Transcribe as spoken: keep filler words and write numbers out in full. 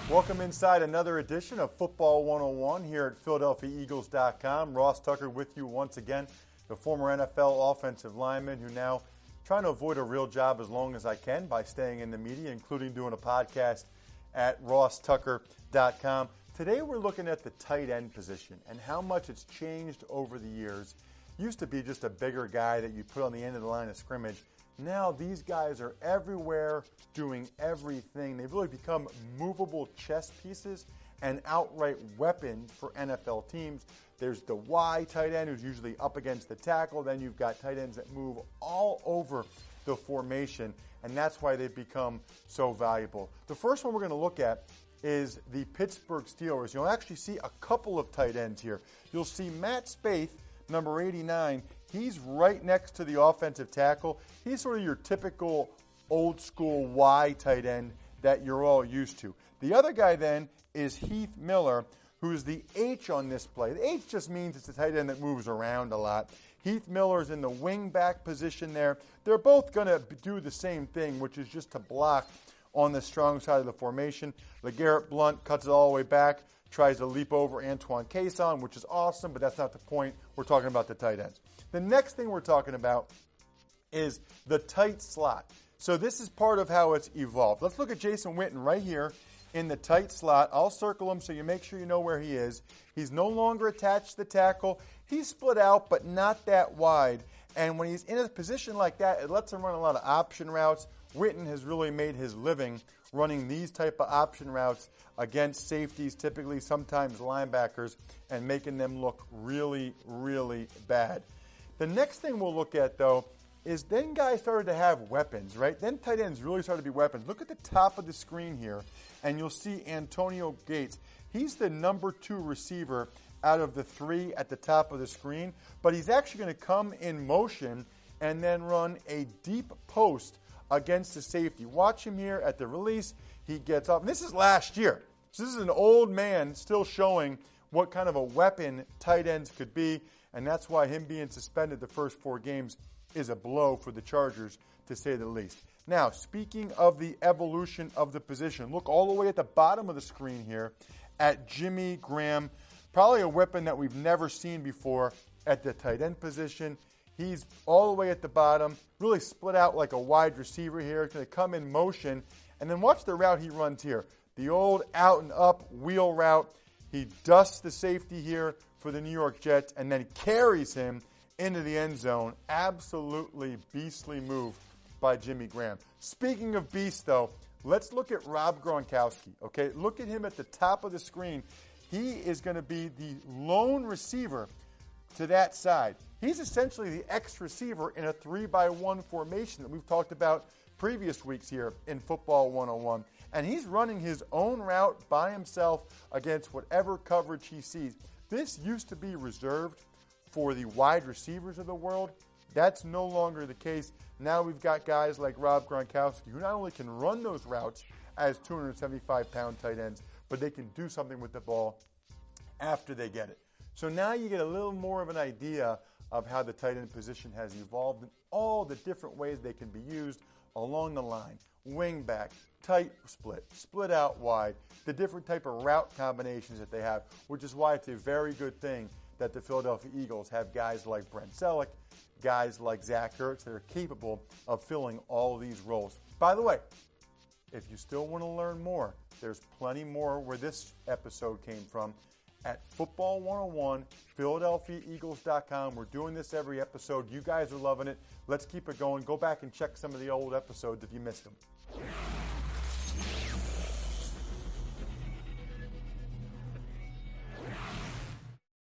Welcome inside another edition of Football one oh one here at Philadelphia Eagles dot com. Ross Tucker with you once again, the former N F L offensive lineman who now trying to avoid a real job as long as I can by staying in the media, including doing a podcast at Ross Tucker dot com. Today we're looking at the tight end position and how much it's changed over the years. Used to be just a bigger guy that you put on the end of the line of scrimmage. Now these guys are everywhere doing everything. They've really become movable chess pieces and outright weapons for N F L teams. There's the Y tight end who's usually up against the tackle. Then you've got tight ends that move all over the formation, and that's why they've become so valuable. The first one we're going to look at is the Pittsburgh Steelers. You'll actually see a couple of tight ends here. You'll see Matt Spaeth, number eighty-nine. He's right next to the offensive tackle. He's sort of your typical old school Y tight end that you're all used to. The other guy then is Heath Miller, who's the H on this play. The H just means it's a tight end that moves around a lot. Heath Miller's in the wing back position there. They're both going to do the same thing, which is just to block on the strong side of the formation. LeGarrette Blount cuts it all the way back, tries to leap over Antoine Cason, which is awesome, but that's not the point. We're talking about the tight ends. The next thing we're talking about is the tight slot. So this is part of how it's evolved. Let's look at Jason Witten right here in the tight slot. I'll circle him so you make sure you know where he is. He's no longer attached to the tackle. He's split out, but not that wide. And when he's in a position like that, it lets him run a lot of option routes. Witten has really made his living running these type of option routes against safeties, typically sometimes linebackers, and making them look really, really bad. The next thing we'll look at, though, is then guys started to have weapons, right? Then tight ends really started to be weapons. Look at the top of the screen here, and you'll see Antonio Gates. He's the number two receiver out of the three at the top of the screen, but he's actually going to come in motion and then run a deep post against the safety. Watch him here at the release. He gets up. And this is last year. So this is an old man still showing what kind of a weapon tight ends could be, and that's why him being suspended the first four games is a blow for the Chargers, to say the least. Now, speaking of the evolution of the position, look all the way at the bottom of the screen here at Jimmy Graham, probably a weapon that we've never seen before at the tight end position. He's all the way at the bottom, really split out like a wide receiver here. It's going to come in motion, and then watch the route he runs here. The old out and up wheel route. He dusts the safety here for the New York Jets and then carries him into the end zone. Absolutely beastly move by Jimmy Graham. Speaking of beast, though, let's look at Rob Gronkowski. Okay, look at him at the top of the screen. He is going to be the lone receiver to that side. He's essentially the X receiver in a three by one formation that we've talked about previous weeks here in Football one oh one. And he's running his own route by himself against whatever coverage he sees. This used to be reserved for the wide receivers of the world. That's no longer the case. Now we've got guys like Rob Gronkowski who not only can run those routes as two hundred seventy-five pound tight ends, but they can do something with the ball after they get it. So now you get a little more of an idea of how the tight end position has evolved and all the different ways they can be used along the line. Wing back, tight split, split out wide, the different type of route combinations that they have, which is why it's a very good thing that the Philadelphia Eagles have guys like Brent Selleck, guys like Zach Ertz that are capable of filling all these roles. By the way, if you still want to learn more, there's plenty more where this episode came from at Football one oh one, Philadelphia Eagles dot com. We're doing this every episode. You guys are loving it. Let's keep it going. Go back and check some of the old episodes if you missed them.